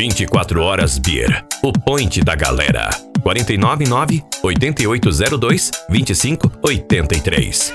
24 Horas Beer, o point da galera. 499-8802-2583.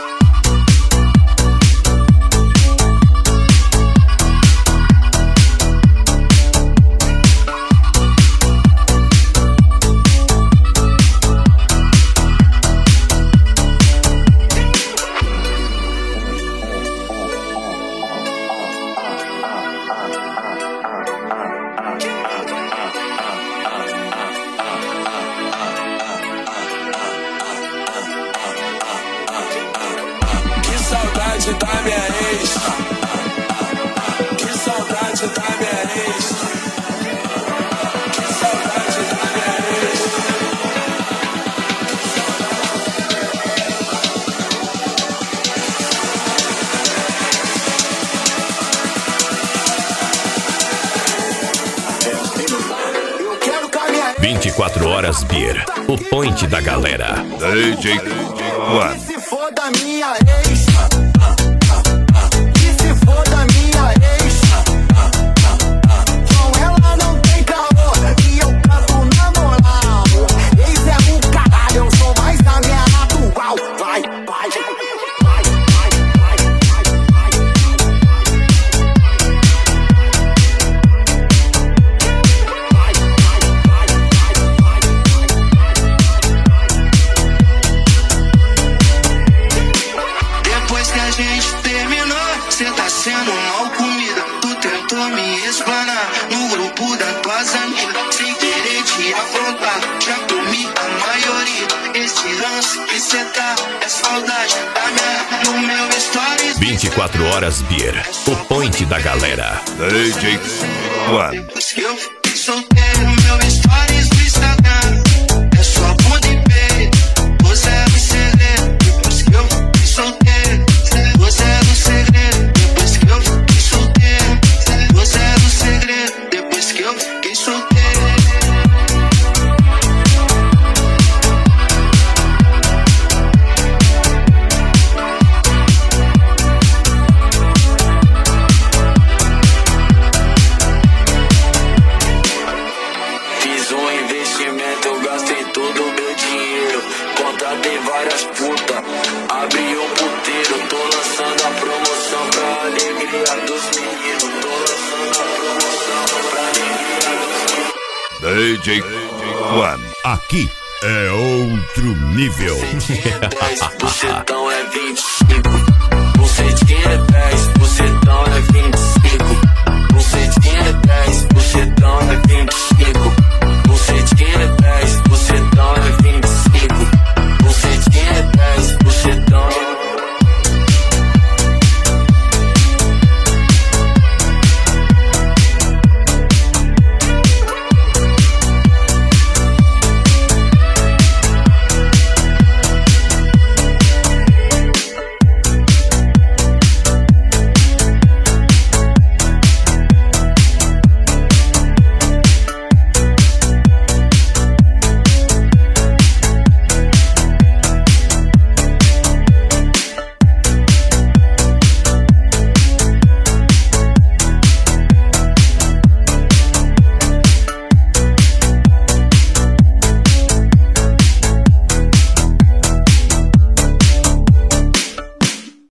24 Horas Beer, o point da galera. DJ One. Se for da minha ex, e se for da minha ex, com ela não tem caô, e eu trato na moral. Ex é o caralho, eu sou mais a minha atual. Vai, vai, vai. 24 Horas Beer, o point da galera. DJ One. Depois que eu fiquei solteiro, meu stories no Instagram é só bunda e peito, você é o segredo. Depois que eu fiquei solteiro, você é o segredo. Depois que eu fiquei solteiro, você é o segredo. Depois que eu fiquei solteiro. DJ One. Aqui é outro nível. Bucetão é 20.